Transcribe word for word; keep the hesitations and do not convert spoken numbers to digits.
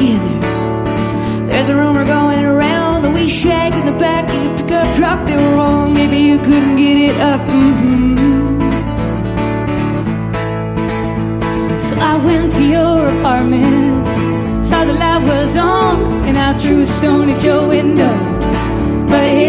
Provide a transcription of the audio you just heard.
together. There's a rumor going around that we shagged in the back of your pickup truck. They were wrong, maybe you couldn't get it up. Mm-hmm. So I went to your apartment, saw the light was on, and I threw a stone at your window. But